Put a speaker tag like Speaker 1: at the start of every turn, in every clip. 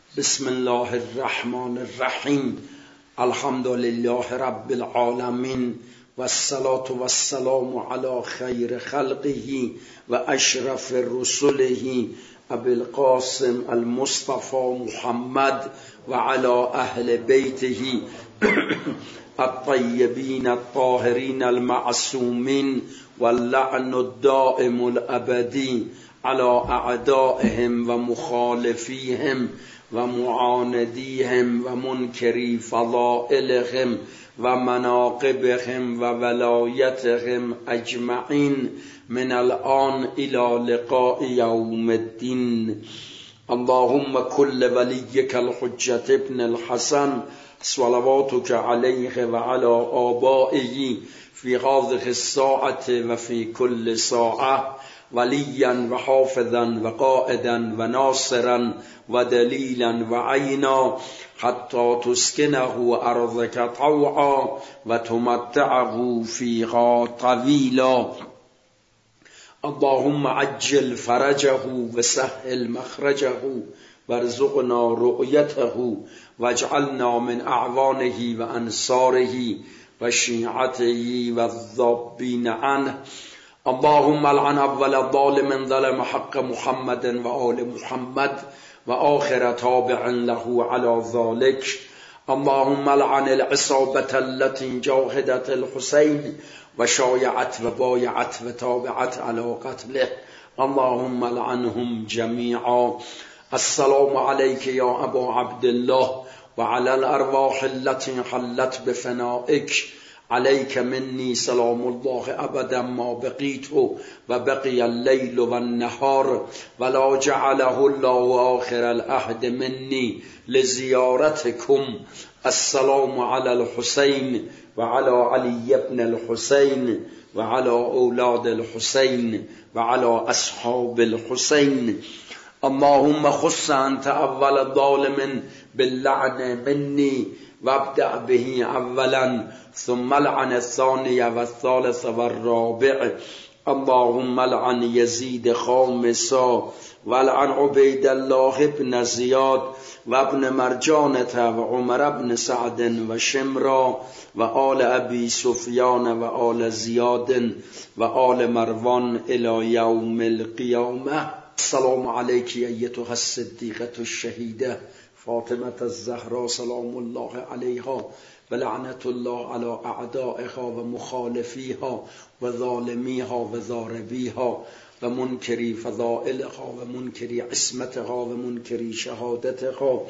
Speaker 1: بسم الله الرحمن الرحیم. الحمد لله رب العالمین و الصلاة و السلام علی خیر خلقه و اشرف رسله ابی القاسم المصطفى محمد و علی اهل بیته الطیبین الطاهرین المعصومین واللعن الدائم الابدی على اعدائهم و مخالفیهم و معاندیهم و منکری فضائلهم و مناقبهم و ولایتهم اجمعین من الان الى لقاء یوم الدین. اللهم كل وليك الحجة ابن الحسن صلواتك عليه وعلى آبائه في هذه الساعة وفي كل ساعة وليا وحافظا وقائدا وناصرا ودليلا وعينا حتى تسكنه أرضك طوعا وتمتعه فيها طويلا. اللهم عجل فرجه وسهل مخرجه وارزقنا رؤيته واجعلنا من أعوانه وأنصاره وشيعته والذابين عنه. اللهم لعن أول ظالم ظلم حق محمد وآل محمد وآخر تابع له على ذلك. اللهم لعن العصابة التي جاهدت الحسين وشايعت وبايعت وتابعت على قتله. اللهم لعنهم جميعا. السلام عليك يا أبا عبد الله وعلى الأرواح التي حلت بفنائك. عليك مني سلام الله أبدا ما بقيت وبقي الليل والنهار ولا جعله الله آخر العهد مني لزيارتكم. السلام على الحسين وعلى علي بن الحسين وعلى أولاد الحسين وعلى أصحاب الحسين. اللهم خص أنت أول ظالم باللعن مني وابدأ به أولا ثم لعن الثاني والثالث والرابع. اللهم لعن يزيد خامسا ولعن عبيد الله بن زياد وابن مرجانة وعمر بن سعد وشمرا وآل أبي سفيان وآل زياد وآل مروان إلى يوم القيامة. السلام عليك أيتها الصديقة الشهيدة فاطمة الزهراء سلام الله عليها ولعنة الله على أعدائها ومخالفيها وظالميها وضاربيها ومنكري فضائلها ومنكري عصمتها ومنكري شهادتها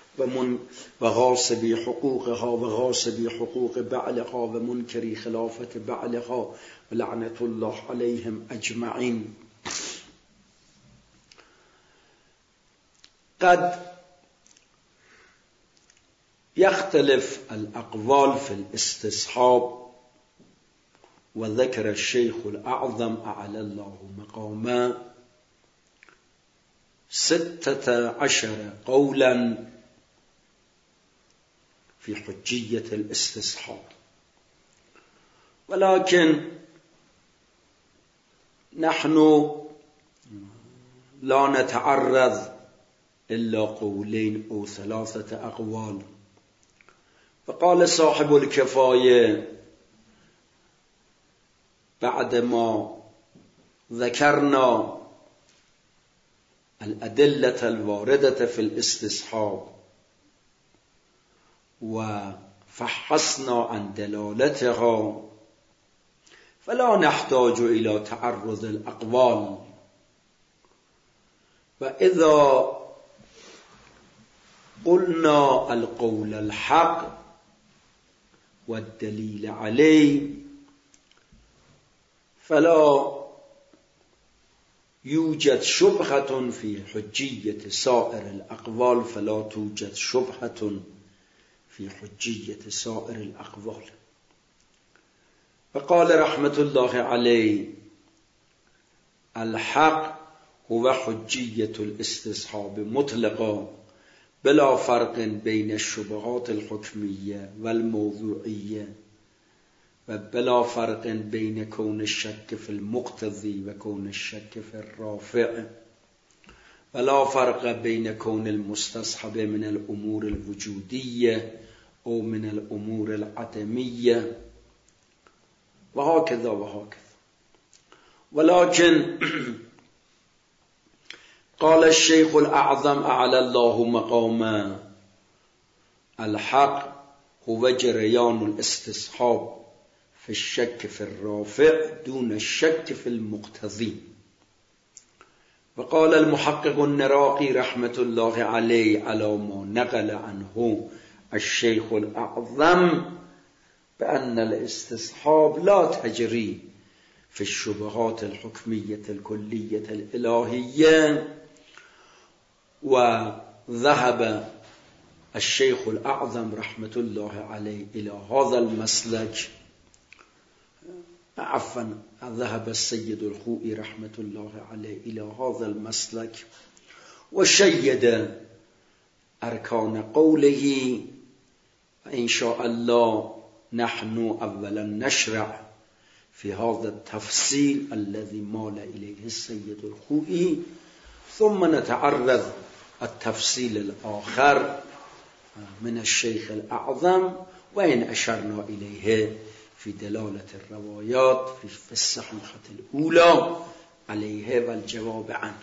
Speaker 1: وغاصبي حقوقها وغاصبي حقوق بعلها ومنكري خلافة بعلها ولعنة الله عليهم أجمعين. قد يختلف الأقوال في الاستصحاب وذكر الشيخ الأعظم أعلى الله مقاما 16 قولا في حجية الاستصحاب، ولكن نحن لا نتعرض إلا قولين أو 3 أقوال. فقال صاحب الكفاية بعدما ذكرنا الأدلة الواردة في الاستصحاب وفحصنا عن دلالتها فلا نحتاج إلى تعرض الأقوال. وإذا قلنا القول الحق والدليل عليه فلا يوجد شبهة في حجية سائر الأقوال فلا توجد شبهة في حجية سائر الأقوال. فقال رحمة الله عليه الحق هو حجية الاستصحاب مطلقا بلا فرق بين الشبهات الحكمية والموضوعية وبلا فرق بين كون الشك في المقتضي وكون الشك في الرافع. ولا فرق بين كون المستصحب من الأمور الوجودية أو من الأمور العدمية وهكذا وهكذا. ولكن قال الشيخ الأعظم أعلى الله مقاما الحق هو جريان الاستصحاب في الشك في الرافع دون الشك في المقتضي. وقال المحقق النراقي رحمة الله عليه على ما نقل عنه الشيخ الأعظم بأن الاستصحاب لا تجري في الشبهات الحكمية الكلية الإلهية. وذهب الشيخ الأعظم رحمة الله عليه إلى هذا المسلك، عفوا ذهب السيد الخوئي رحمة الله عليه إلى هذا المسلك وشيد أركان قوله. إن شاء الله نحن أولا نشرع في هذا التفصيل الذي مال إليه السيد الخوئي، ثم نتعرض التفصيل الآخر من الشيخ الأعظم وإن أشرنا إليه في دلالة الروايات في الصحيحة الأولى عليه والجواب عنه.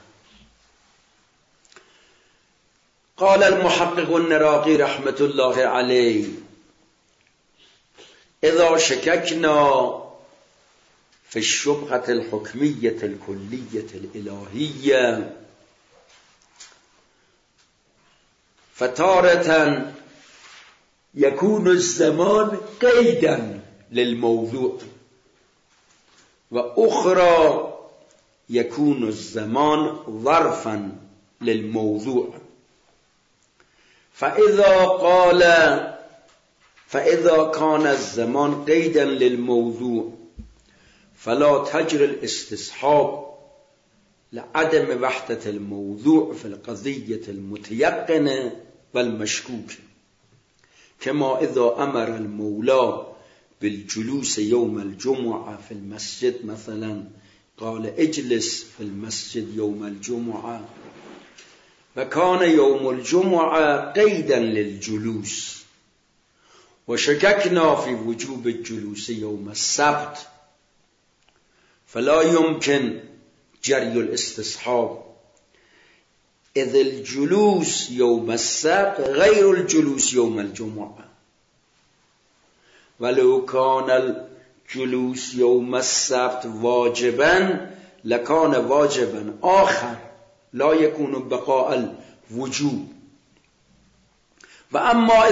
Speaker 1: قال المحقق النراقي رحمة الله عليه: إذا شككنا في الشبهة الحكمية الكلية الإلهية فتارة يكون الزمان قيدا للموضوع، وأخرى يكون الزمان ظرفا للموضوع. فإذا كان الزمان قيدا للموضوع فلا تجري الاستصحاب لعدم وحدة الموضوع في القضية المتيقنة والمشكوكة، كما إذا أمر المولى بالجلوس يوم الجمعة في المسجد مثلا، قال اجلس في المسجد يوم الجمعة، وكان يوم الجمعة قيدا للجلوس، وشككنا في وجوب الجلوس يوم السبت، فلا يمكن جري الاستصحاب، إذ الجلوس يوم السبت غير الجلوس يوم الجمعة. ولو كان الجلوس يوم السبت واجبا لكان واجبا آخر لا يكون بقاء الوجوب. وأما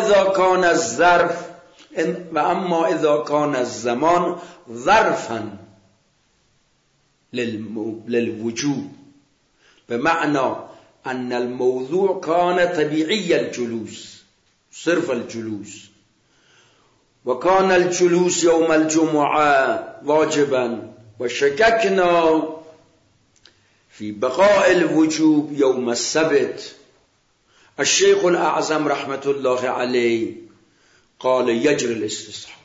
Speaker 1: إذا كان الزمان ظرفا للوجوب، بمعنى أن الموضوع كان طبيعي الجلوس صرف الجلوس، وكان الجلوس يوم الجمعة واجبا، وشككنا في بقاء الوجوب يوم السبت، الشيخ الأعظم رحمة الله عليه قال يجري الاستصحاب.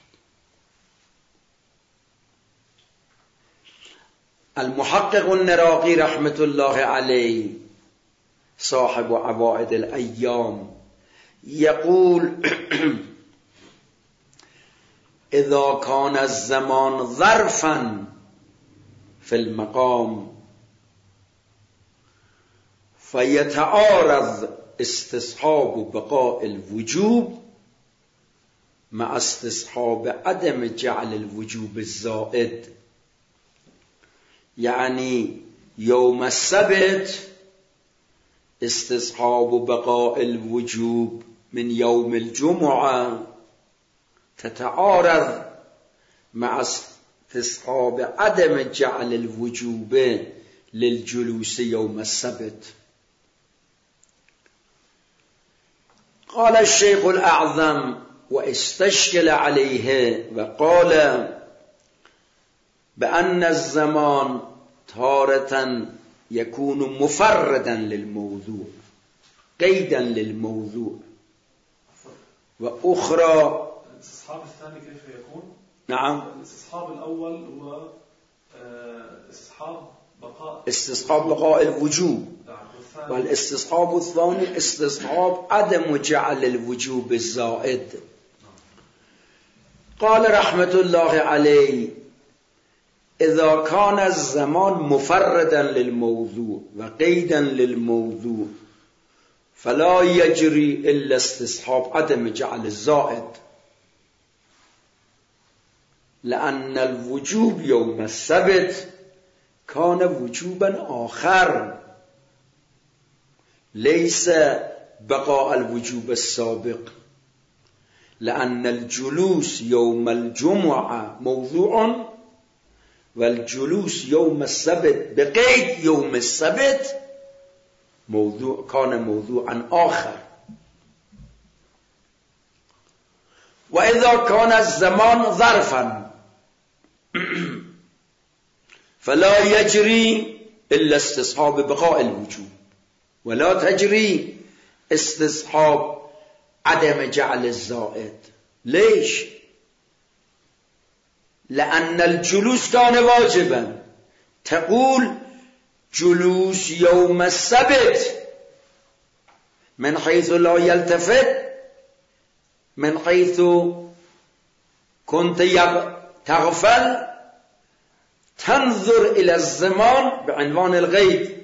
Speaker 1: المحقق النراقي رحمة الله عليه صاحب عوائد الأيام يقول: إذا كان الزمان ظرفا في المقام فيتعارض استصحاب بقاء الوجوب مع استصحاب عدم جعل الوجوب الزائد. يعني يوم السبت استصحاب بقاء الوجوب من يوم الجمعة تتعارض مع استصحاب عدم جعل الوجوب للجلوس يوم السبت. قال الشيخ الأعظم واستشكل عليه وقال بأن الزمان تارة يكون مفردا للموضوع قيدا للموضوع، وأخرى
Speaker 2: الاستصحاب الثاني كيف يكون؟
Speaker 1: نعم،
Speaker 2: الاستصحاب الأول هو استصحاب
Speaker 1: استصحاب بقاء الوجوب، والاستصحاب الثاني استصحاب عدم جعل الوجوب الزائد. قال رحمة الله عليه: إذا كان الزمان مفردا للموضوع وقيدا للموضوع فلا يجري إلا استصحاب عدم جعل الزائد، لأن الوجوب يوم السبت كان وجوبا آخر ليس بقاء الوجوب السابق، لأن الجلوس يوم الجمعة موضوع، والجلوس يوم السبت بقيد يوم السبت كان موضوعا آخر. وإذا كان الزمان ظرفا فلا يجري إلا استصحاب بقاء الوجوب، ولا تجري استصحاب عدم جعل الزائد. ليش؟ لأن الجلوس كان واجبا. تقول جلوس يوم السبت من حيث لا يلتفت، من حيث كنت تغفل، تنظر إلى الزمان بعنوان الغيب.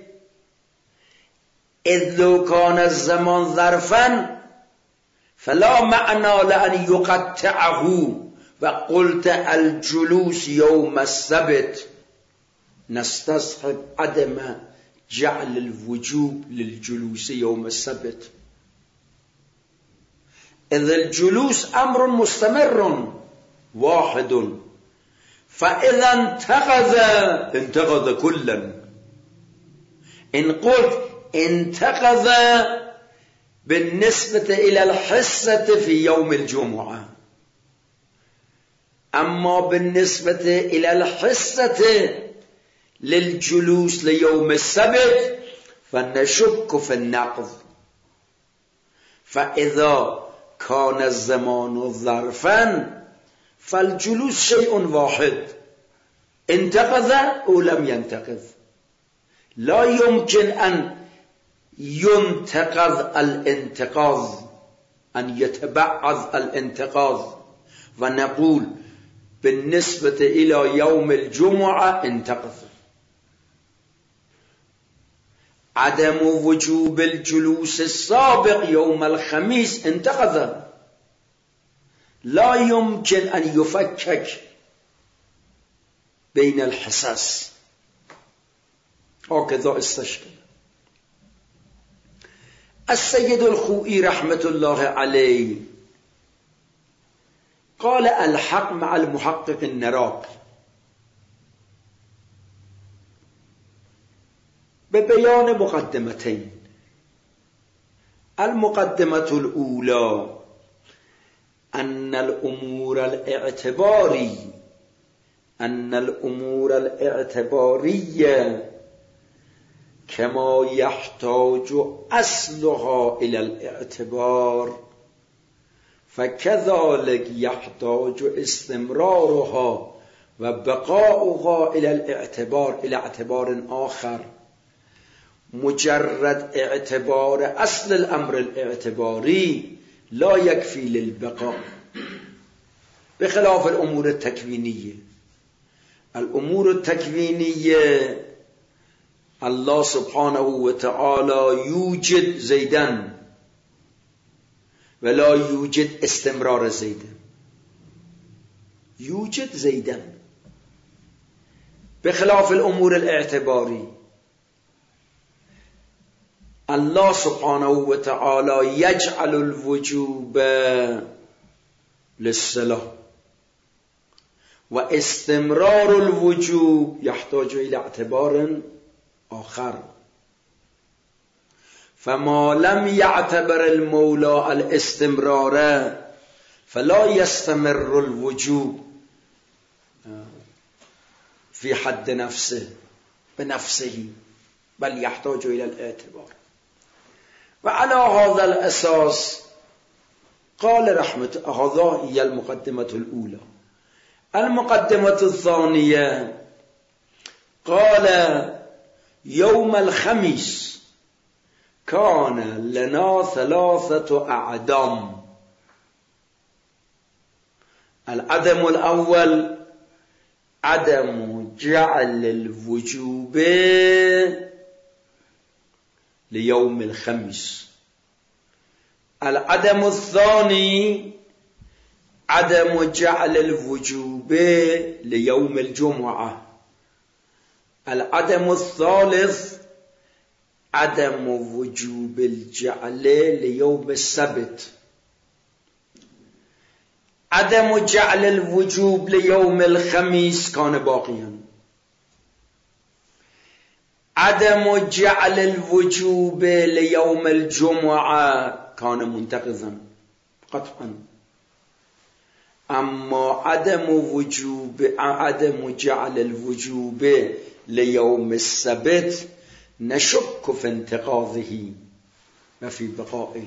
Speaker 1: إذ لو كان الزمان ظرفا فلا معنى لأن يقطعه وقلت الجلوس يوم السبت، نستصحب عدم جعل الوجوب للجلوس يوم السبت، إذ الجلوس أمر مستمر واحد، فإذا انتقض كلا. إن قلت انتقض بالنسبة إلى الحصة في يوم الجمعة، أما بالنسبة إلى الحصة للجلوس ليوم السبت فنشك في النقض. فإذا كان الزمان ظرفا فالجلوس شيء واحد، انتقض أو لم ينتقض. لا يمكن أن ينتقض الانتقاض، أن يتبعض الانتقاض ونقول بالنسبة إلى يوم الجمعة انتقض. عدم وجوب الجلوس السابق يوم الخميس انتقض. لا يمكن أن يفكك بين الحصص، هكذا استشكل. السيد الخوئي رحمة الله عليه قال: الحق مع المحقق النراقي ببيان مقدمتين. المقدمة الأولى أن الأمور الاعتبارية كما يحتاج أصلها إلى الاعتبار فكذلك يحتاج استمرارها وبقاؤها إلى الاعتبار، إلى اعتبار آخر. مجرد اعتبار أصل الأمر الاعتباري لا يكفي للبقاء، بخلاف الأمور التكوينية. الأمور التكوينية الله سبحانه وتعالى يوجد زيدا ولا يوجد استمرار زيدا، يوجد زيدا، بخلاف الأمور الاعتباري. الله سبحانه وتعالى يجعل الوجوب للصلاة، واستمرار الوجوب يحتاج إلى اعتبار آخر. فما لم يعتبر المولى الاستمرار فلا يستمر الوجوب في حد نفسه بنفسه، بل يحتاج إلى الاعتبار. وعلى هذا الأساس قال رحمة، هذا هي المقدمة الأولى. المقدمة الثانية قال: يوم الخميس كان لنا 3 أعدام. العدم الأول عدم جعل الوجوب ليوم الخميس. العدم الثاني عدم جعل الوجوب ليوم الجمعة. العدم الثالث عدم وجوب الجعل ليوم السبت. عدم جعل الوجوب ليوم الخميس كان باقيا. عدم جعل الوجوب ليوم الجمعة كان منتقضا قطعا. أما عدم جعل الوجوب ليوم السبت نشك في انتقاضه وفي بقائه،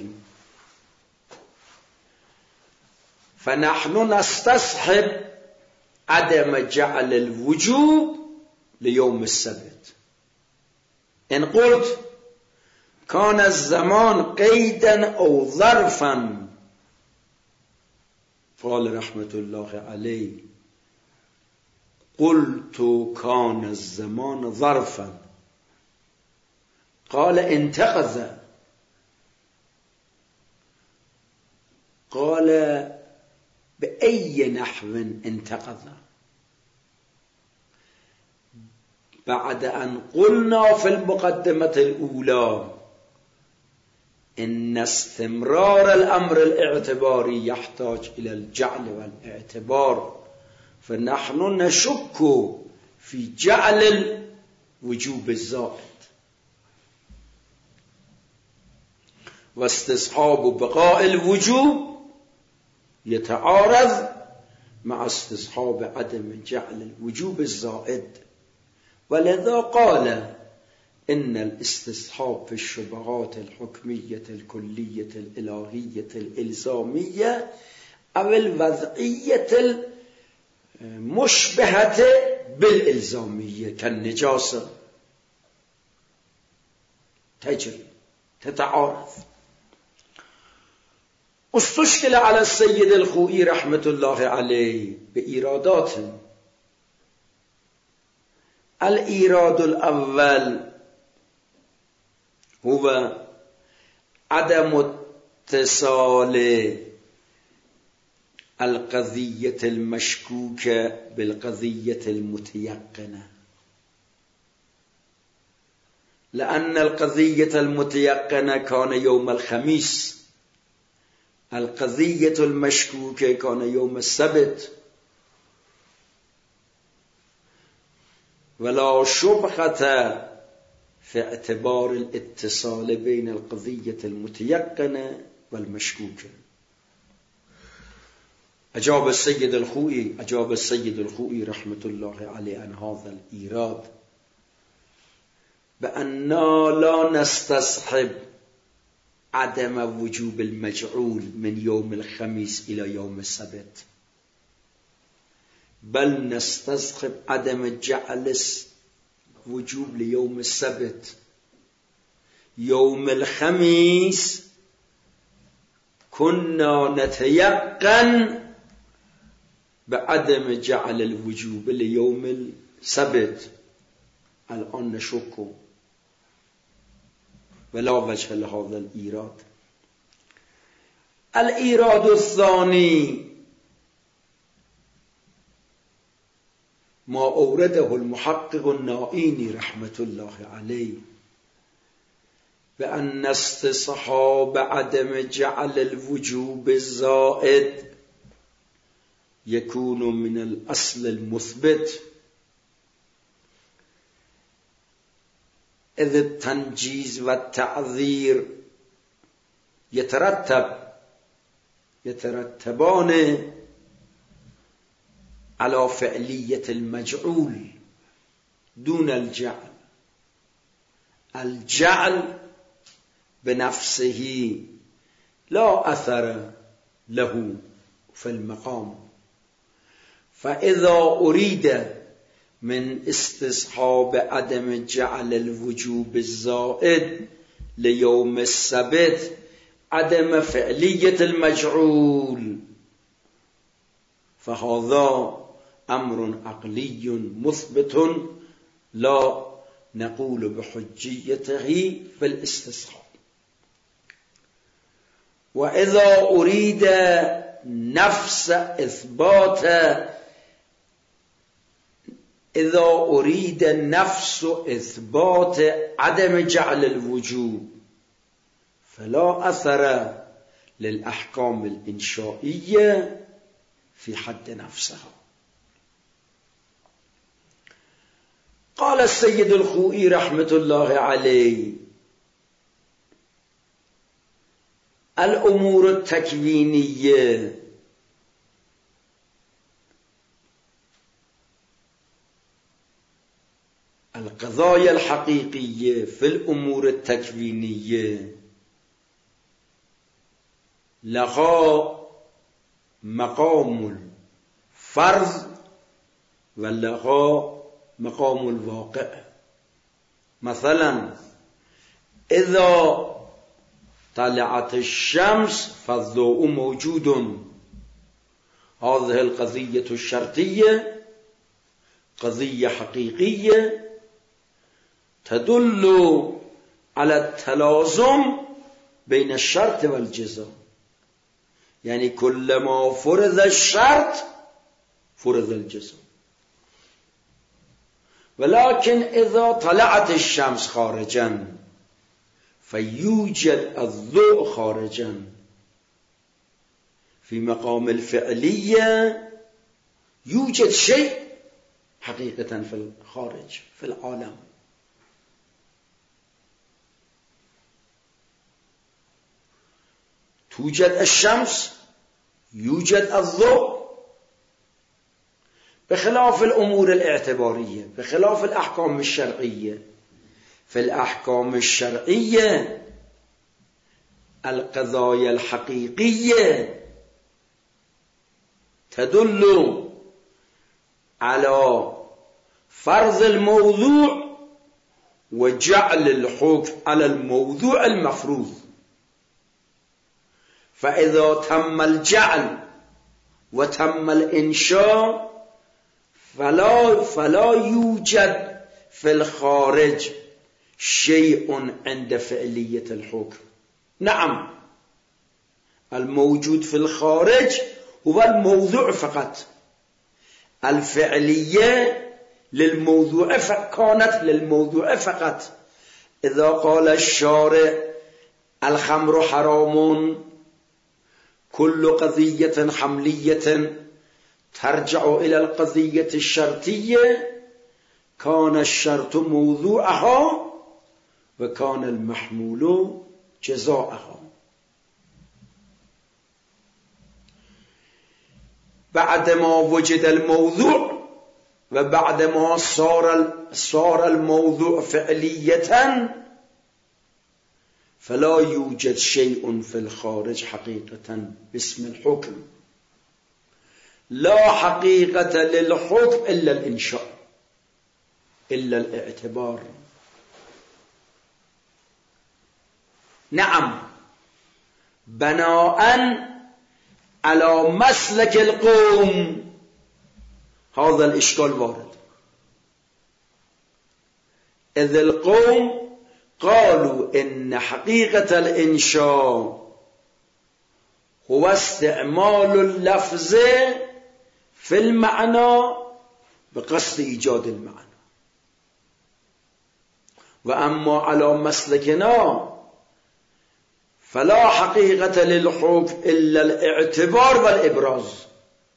Speaker 1: فنحن نستصحب عدم جعل الوجوب ليوم السبت. إن قلت كان الزمان قيدا أو ظرفا، قال رحمة الله عليه قلت كان الزمان ظرفا، قال انتقض، قال بأي نحو انتقض؟ بعد أن قلنا في المقدمة الأولى إن استمرار الأمر الاعتباري يحتاج إلى الجعل والاعتبار، فنحن نشك في جعل الوجوب الزائد، واستصحاب بقاء الوجوب يتعارض مع استصحاب عدم جعل الوجوب الزائد. ولذا قال إن الاستصحاب في الشبهات الحكمية الكلية الإلهية الإلزامية أو الوضعية المشبهة بالإلزامية كالنجاسة تجري تتعارض. استشكل على السيد الخوئي رحمة الله عليه بإيرادات. الإيراد الأول هو عدم اتصال القضية المشكوكة بالقضية المتيقنة، لأن القضية المتيقنة كان يوم الخميس، القضية المشكوكة كان يوم السبت، ولا شبهة في اعتبار الاتصال بين القضية المتيقنة والمشكوكة. أجاب السيد الخوئي رحمة الله عليه عن هذا الإيراد بأننا لا نستصحب عدم وجوب المجعول من يوم الخميس إلى يوم السبت، بل نستصحب عدم جعل وجوب ليوم السبت. يوم الخميس كنا نتيقن بعدم جعل الوجوب ليوم السبت، الآن نشك، ولا وجه لهذا الإيراد. الإيراد الثاني ما أورده المحقق النائيني رحمة الله عليه بأن استصحاب عدم جعل الوجوب الزائد يكون من الأصل المثبت، إذ التنجيز والتعذير يترتبان على فعلية المجعول دون الجعل. الجعل بنفسه لا أثر له في المقام، فإذا أريد من استصحاب عدم جعل الوجوب الزائد ليوم السبت عدم فعلية المجعول، فهذا أمر عقلي مثبت لا نقول بحجيته في الاستصحاب. وإذا أريد نفس إثبات عدم جعل الوجوب فلا أثر للأحكام الإنشائية في حد نفسها. قال السيد الخوئي رحمة الله عليه: الأمور التكوينية القضايا الحقيقية في الأمور التكوينية لها مقام الفرض ولها مقام الواقع. مثلا إذا طلعت الشمس فالضوء موجود، هذه القضية الشرطية قضية حقيقية تدل على التلازم بين الشرط والجزاء، يعني كلما فرض الشرط فرض الجزاء. ولكن إذا طلعت الشمس خارجا فيوجد الضوء خارجا، في مقام الفعلية يوجد شيء حقيقة في الخارج في العالم. توجد الشمس يوجد الضوء، بخلاف الأمور الاعتبارية، بخلاف الأحكام الشرعية. في الأحكام الشرعية القضايا الحقيقية تدل على فرض الموضوع وجعل الحكم على الموضوع المفروض. فإذا تم الجعل وتم الإنشاء فلا يوجد في الخارج شيء عند فعلية الحكم. نعم، الموجود في الخارج هو الموضوع فقط، الفعلية للموضوع كانت للموضوع فقط. إذا قال الشارع الخمر حرام، كل قضية حملية ترجع إلى القضية الشرطية، كان الشرط موضوعها وكان المحمول جزاءها. بعدما وجد الموضوع وبعدما صار الموضوع فعلية فلا يوجد شيء في الخارج حقيقة باسم الحكم. لا حقيقة للحكم إلا الإنشاء، إلا الاعتبار. نعم، بناء على مسلك القوم هذا الإشكال وارد، إذ القوم قالوا إن حقيقة الإنشاء هو استعمال اللفظ في المعنى بقصد إيجاد المعنى. وأما على مسلكنا فلا حقيقة للحكم إلا الاعتبار والإبراز،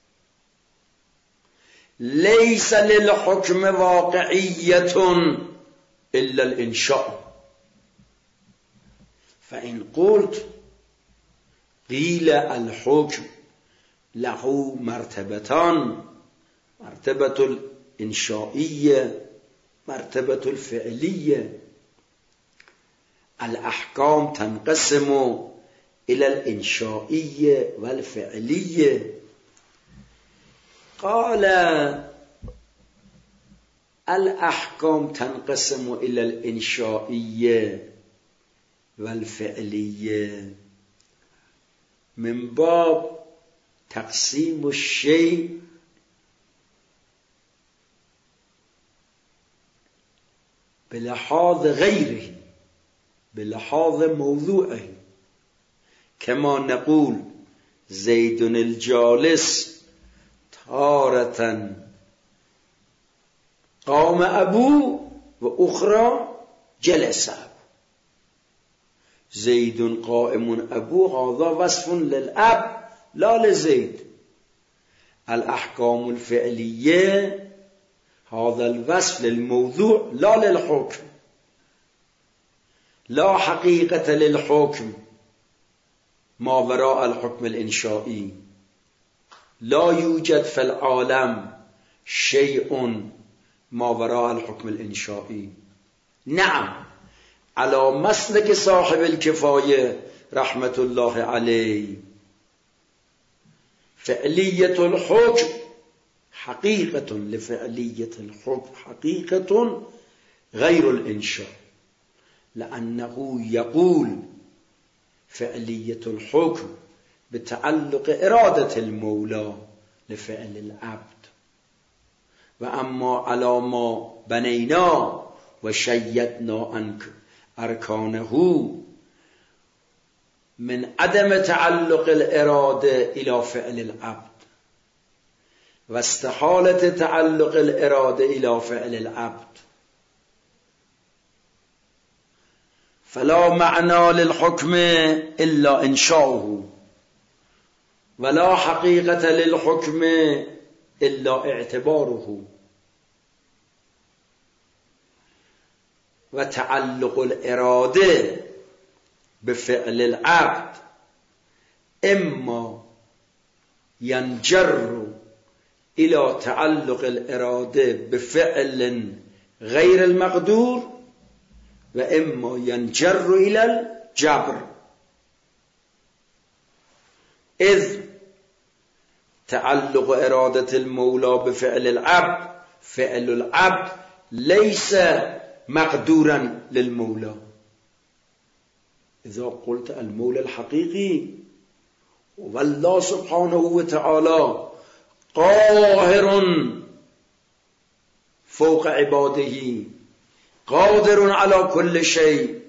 Speaker 1: ليس للحكم واقعية إلا الإنشاء. فإن قلت قيل الحكم له مرتبتان، مرتبة الإنشائية، مرتبة الفعلية. الأحكام تنقسم إلى الإنشائية والفعلية. قال الأحكام تنقسم إلى الإنشائية والفعلية من باب تقسيم الشيء بلحاظ غيره، بلحاظ موضوعه، كما نقول زيد الجالس تارة قام أبوه وأخرى جلس أبوه. زيد قائم أبوه هذا وصف للأب لا لزيد. الأحكام الفعلية هذا الوصف للموضوع لا للحكم. لا حقيقة للحكم ما وراء الحكم الإنشائي. لا يوجد في العالم شيء ما وراء الحكم الإنشائي. نعم، على مسلك صاحب الكفاية رحمة الله عليه فعلية الحكم حقيقة لفعلية الحكم حقيقة غير الإنشاء، لأنه يقول فعلية الحكم بتعلق إرادة المولى لفعل العبد. وأما على ما بنينا وشيدنا أركانه من عدم تعلق الإرادة إلى فعل العبد واستحالة تعلق الإرادة إلى فعل العبد، فلا معنى للحكم إلا إنشاؤه، ولا حقيقة للحكم إلا اعتباره. وتعلق الإرادة بفعل العبد إما ينجر إلى تعلق الإرادة بفعل غير المقدور، وإما ينجر إلى الجبر. إذ تعلق إرادة المولى بفعل العبد، فعل العبد ليس مقدورا للمولى. إذا قلت المولى الحقيقي والله سبحانه وتعالى قاهر فوق عباده قادر على كل شيء.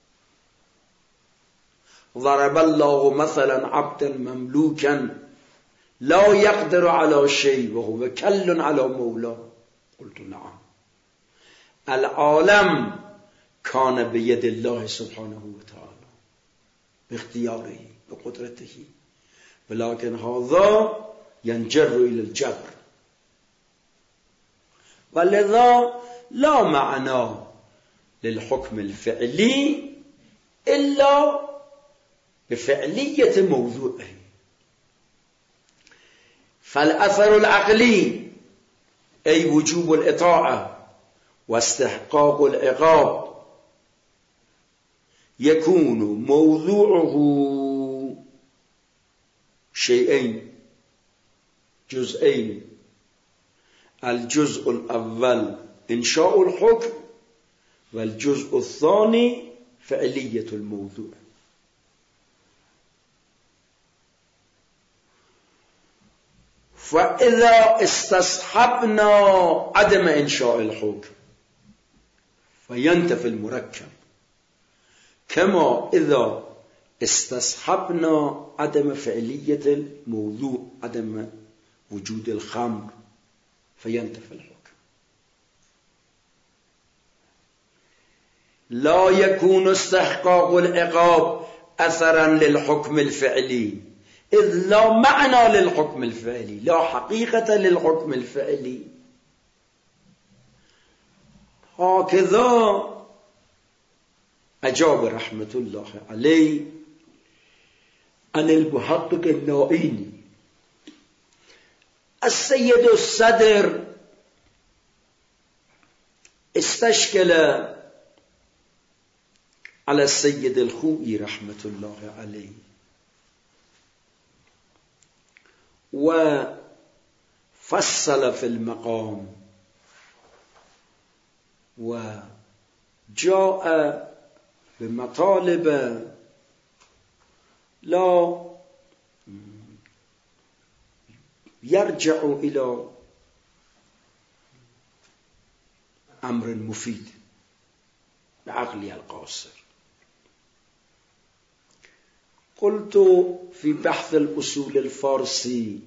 Speaker 1: ضرب الله مثلا عبدا مملوكا لا يقدر على شيء وهو كل على مولاه. قلت نعم، العالم كان بيد الله سبحانه وتعالى باختياره بقدرته، ولكن هذا ينجر إلى الجبر. ولذا لا معنى للحكم الفعلي إلا بفعلية موضوعه. فالأثر العقلي أي وجوب الإطاعة واستحقاق العقاب يكون موضوعه شيئين جزئين: الجزء الأول إنشاء الحكم، والجزء الثاني فعلية الموضوع. فإذا استصحبنا عدم إنشاء الحكم فينتفي المركب، كما إذا استصحبنا عدم فعلية الموضوع، عدم وجود الخمر، فينتفي الحكم. لا يكون استحقاق العقاب أثرا للحكم الفعلي، إذ لا معنى للحكم الفعلي، لا حقيقة للحكم الفعلي. هكذا أجاب رحمة الله عليه عن المحقق النائيني. السيد الصدر استشكل على السيد الخوئي رحمة الله عليه، وفصل في المقام وجاء بمطالب لا يرجع إلى أمر مفيد بعقلي القاصر. قلت في بحث الأصول الفارسي: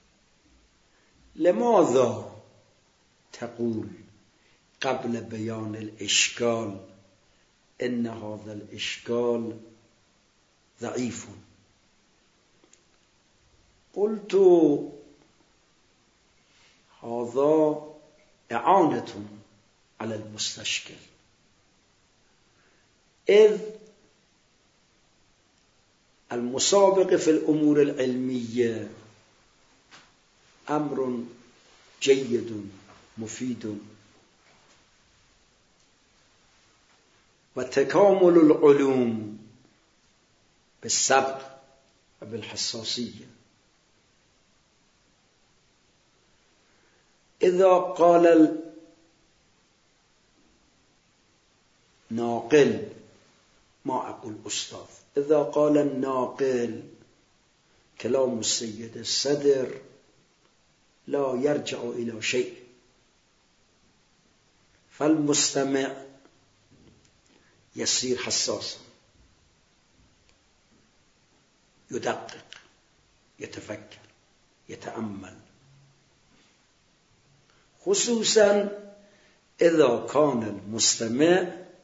Speaker 1: لماذا تقول قبل بيان الإشكال إن هذا الإشكال ضعيف؟ قلت: هذا إعانة على المستشكل، إذ المسابقة في الأمور العلمية أمر جيد مفيد، وتكامل العلوم بالسبق وبالحساسية. إذا قال الناقل، ما أقول أستاذ، إذا قال الناقل كلام السيد الصدر لا يرجع إلى شيء، فالمستمع يصير حساسا، يدقق، يتفكر، يتأمل، خصوصا إذا كان المستمع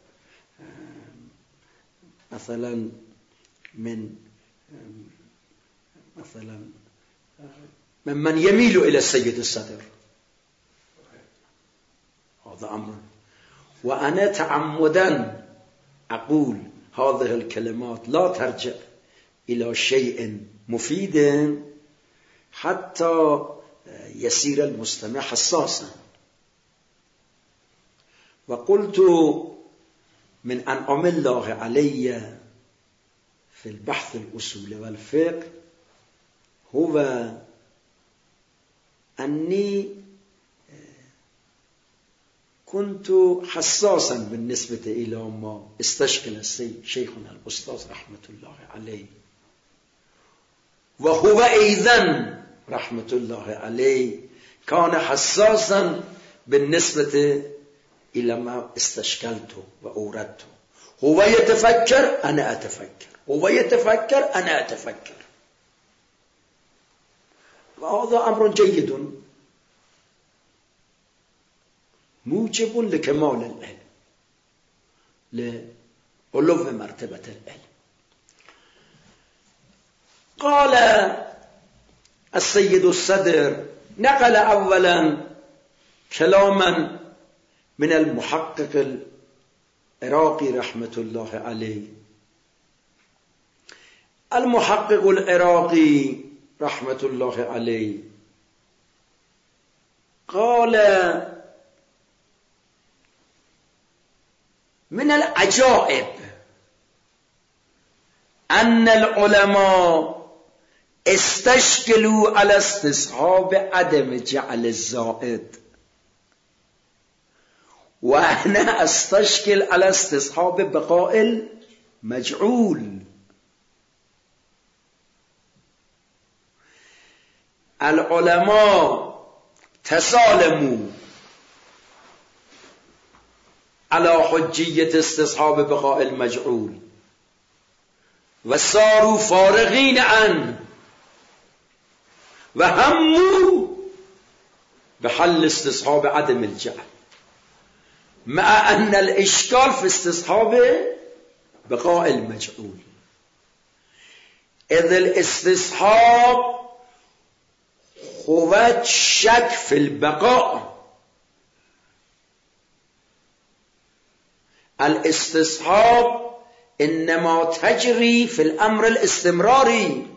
Speaker 1: مثلا ممن يميل إلى السيد الصدر، هذا أمر. وأنا تعمدا أقول هذه الكلمات لا ترجع إلى شيء مفيد حتى يصير المستمع حساسا. وقلت: من أنعم الله علي في البحث الأصول والفقه هو أني كنت حساسا بالنسبة إلى ما استشكل شيخنا الأستاذ رحمة الله عليه، وهو أيضا رحمة الله عليه كان حساسا بالنسبة إلى ما استشكلته وأوردته. هو يتفكر أنا أتفكر، هو يتفكر أنا أتفكر، وهذا أمر جيد موجب لكمال العلم، لعلو مرتبة العلم. قال السيد الصدر، نقل أولا كلاما من المحقق العراقي رحمة الله عليه. المحقق العراقي رحمة الله عليه قال: من العجائب أن العلماء استشكلوا على استصحاب عدم جعل الزائد، وأنا أستشكل على استصحاب بقاء المجعول. العلماء تسالموا على حجية استصحاب بقاء المجعول وصاروا فارغين عنه، وهموا بحل استصحاب عدم الجعل، مع أن الإشكال في استصحاب بقاء المجعول، إذ الاستصحاب هو الشك في البقاء. الاستصحاب إنما تجري في الأمر الاستمراري.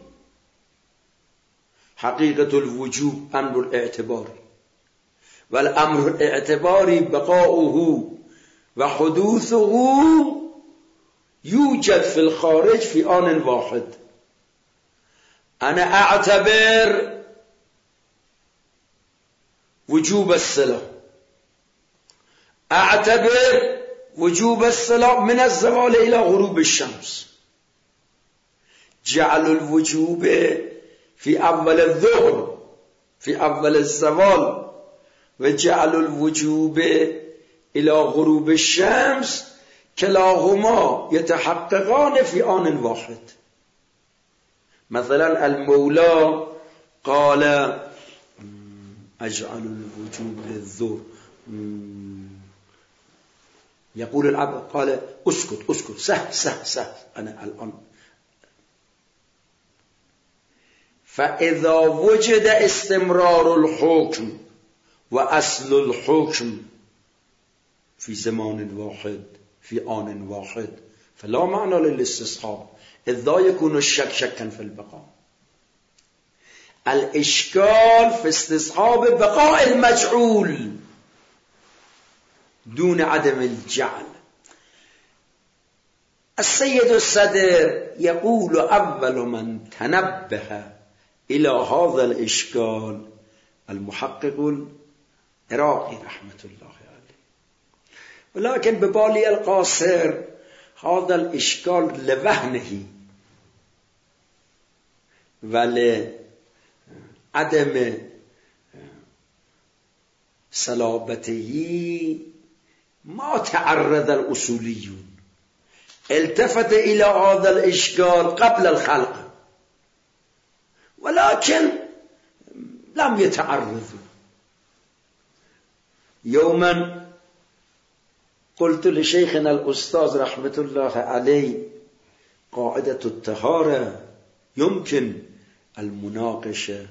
Speaker 1: حقيقة الوجوب أمر الاعتباري، والأمر الاعتباري بقاؤه وحدوثه يوجد في الخارج في آن واحد. أنا أعتبر وجوب الصلة، اعتبر وجوب الصلاة من الزوال إلى غروب الشمس. جعل الوجوب في أول الظهر في أول الزوال، وجعل الوجوب إلى غروب الشمس، كلاهما يتحققان في آن واحد. مثلا المولى قال أجعل الوجوب للظهر، يقول العبد قال اسكت سه أنا الآن. فإذا وجد استمرار الحكم وأصل الحكم في زمان واحد في آن واحد فلا معنى للاستصحاب، إذ لا يكون الشك شكا في البقاء. الإشكال في استصحاب بقاء المجعول دون عدم الجعل. السيد الصدر يقول أول من تنبه إلى هذا الإشكال المحقق العراقي رحمة الله عليه، ولكن ببالي القاصر هذا الإشكال لوهنه ولعدم صلابته ما تعرض الأصوليون، التفت إلى هذا الإشكال قبل الخلق ولكن لم يتعرضوا. يوما قلت لشيخنا الأستاذ رحمة الله عليه قاعدة الطهارة يمكن المناقشة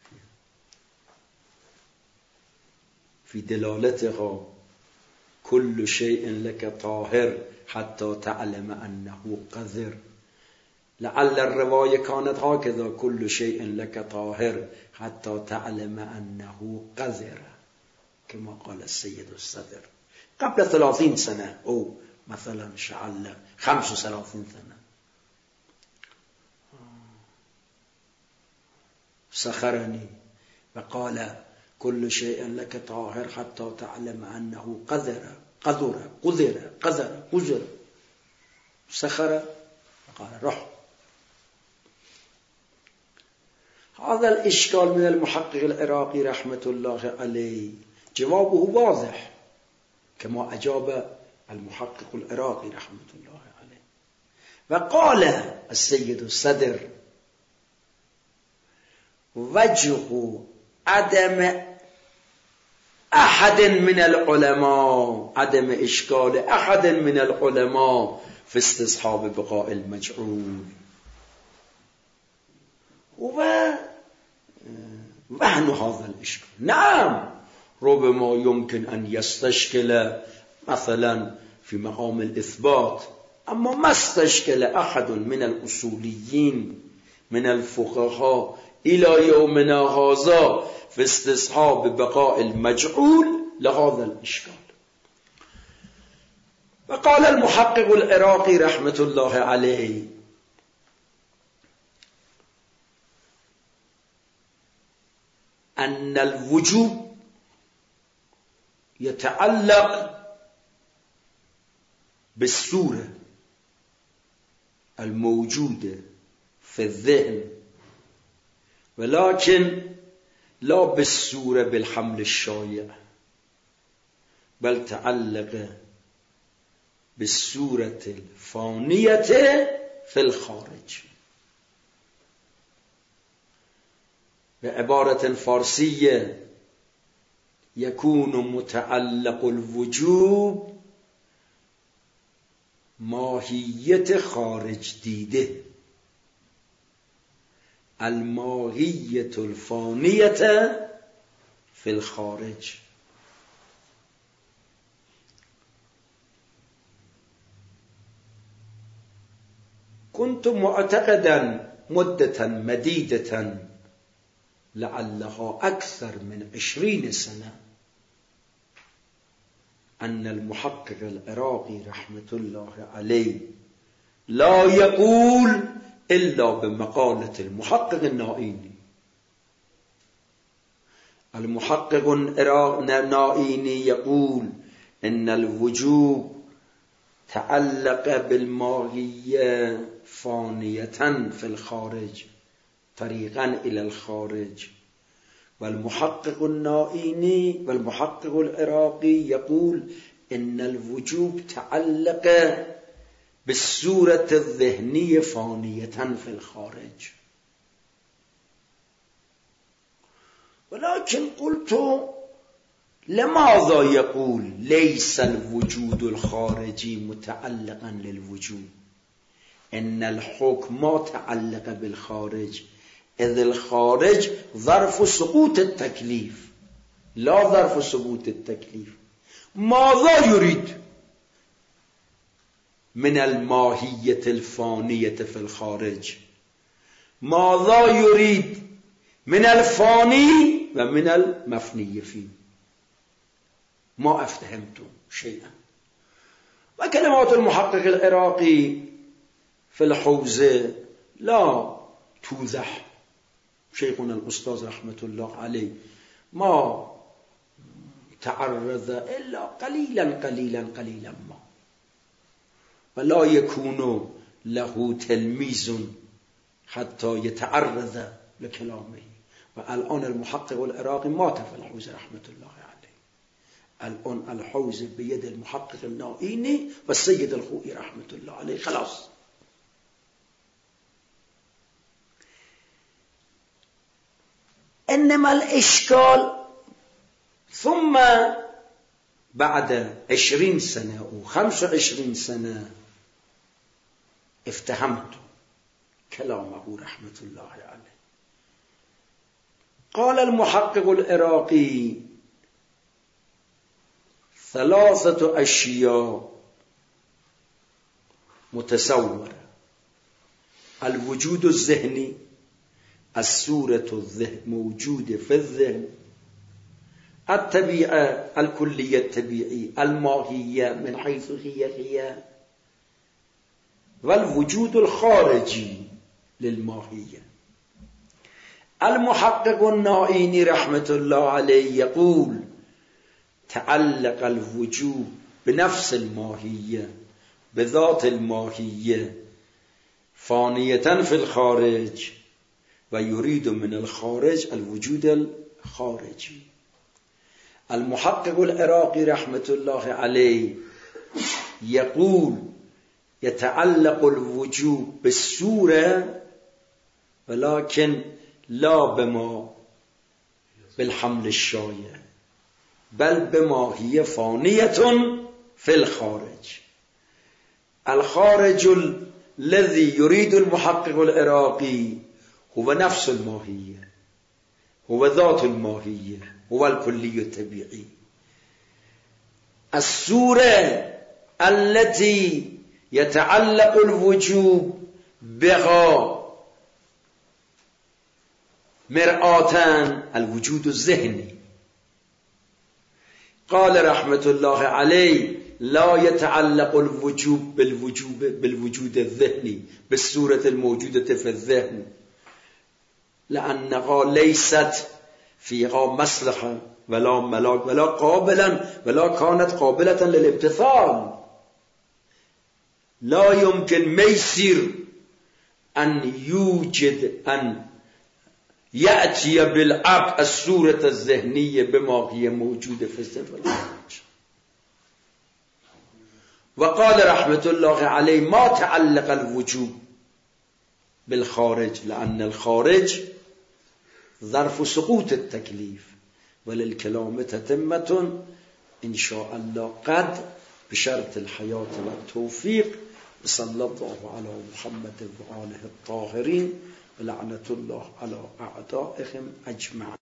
Speaker 1: في دلالتها، كل شيء لك طاهر حتى تعلم أنه قذر. لعل الرواية كانت هكذا، كل شيء لك طاهر حتى تعلم أنه قذر، كما قال السيد الصدر قبل 30 سنة أو مثلا شعل 35 سنة. سخرني وقال كل شيء لك طاهر حتى تعلم أنه قذر سخر وقال روح. هذا الإشكال من المحقق العراقي رحمة الله عليه جوابه واضح كما أجاب المحقق العراقي رحمة الله عليه. وقال السيد الصدر وجه عدم أحد من العلماء، عدم إشكال أحد من العلماء في استصحاب بقاء المجعول ووهن هذا الإشكال. نعم ربما يمكن أن يستشكل مثلا في مقام الإثبات، أما ما استشكل أحد من الأصوليين من الفقهاء إلى يومنا هذا في استصحاب بقاء المجعول لهذا الإشكال. وقال المحقق العراقي رحمة الله عليه أن الوجوب يتعلق بالصورة الموجودة في الذهن، ولكن لا بالصورة بالحمل الشائع، بل تعلق بالصورة الفانية في الخارج. بعبارة فارسية يكون متعلق الوجوب ماهیت خارج دیده، الماهیة الفانية في الخارج. كنت معتقدا مدة مديدة لعلها أكثر من 20 سنة أن المحقق العراقي رحمة الله عليه لا يقول إلا بمقالة المحقق النائيني. المحقق النائيني يقول إن الوجوب تعلق بالماهية فانية في الخارج طريقا إلى الخارج. والمحقق النائيني والمحقق العراقي يقول إن الوجوب تعلق بالصورة الذهنية فانية في الخارج. ولكن قلت لماذا يقول ليس الوجود الخارجي متعلقا للوجود؟ إن الحكم ما تعلق بالخارج، إذ الخارج ظرف سقوط التكليف لا ظرف ثبوت التكليف. ماذا يريد من الماهية الفانية في الخارج؟ ماذا يريد من الفاني ومن المفني فيه؟ ما أفهمت شيئا. وكلمات المحقق العراقي في الحوزة لا توضح. شيخنا الأستاذ رحمة الله عليه ما تعرض إلا قليلا ما، ولا يكون له تلميذ حتى يتعرض لكلامه. والآن المحقق العراقي مات في الحوزة رحمة الله عليه. الآن الحوزة بيد المحقق النائيني والسيد الخوئي رحمة الله عليه. خلاص. إنما الإشكال ثم بعد 20 سنة أو 25 سنة افتهمت كلامه رحمة الله عليه. قال المحقق العراقي 3 أشياء متصورة: الوجود الذهني، الصورة موجودة في الذهن، الطبيعة الكلية الطبيعية الماهية من حيث هي، والوجود الخارجي للماهية. المحقق النائيني رحمة الله عليه يقول تعلق الوجود بنفس الماهية بذات الماهية فانية في الخارج، ويريد من الخارج الوجود الخارجي. المحقق العراقي رحمة الله عليه يقول يتعلق الوجود بالصورة ولكن لا بما بالحمل الشايع، بل بما هي فانية في الخارج. الخارج الذي يريد المحقق العراقي هو نفس الماهية، هو ذات الماهية، هو الكلي الطبيعي. الصورة التي يتعلق الوجود بها مرآتان الوجود الذهني. قال رحمة الله عليه لا يتعلق الوجود بالوجود الذهني بالصورة الموجودة في الذهن، لأنها ليست فيها مصلحة ولا ملاك ولا كانت قابلة للامتثال. لا يمكن ميسر أن يوجد أن يأتي بالعقل الصورة الذهنية بما هي موجودة في الخارج. وقال رحمة الله عليه ما تعلق الوجود بالخارج، لأن الخارج ظرف سقوط التكليف، وللكلام تتمة إن شاء الله قد بشرط الحياة والتوفيق. صلى الله على محمد وآله الطاهرين ولعنة الله على أعدائهم أجمعين.